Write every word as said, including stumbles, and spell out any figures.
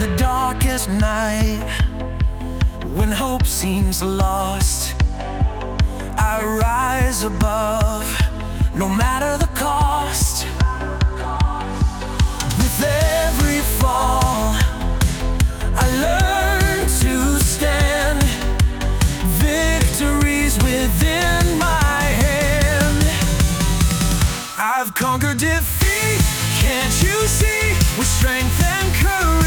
the darkest night, when hope seems lost, I rise above, no matter the cost. With every fall, I learn to stand. Victories within my hand. I've conquered defeat, can't you see? With strength and courage,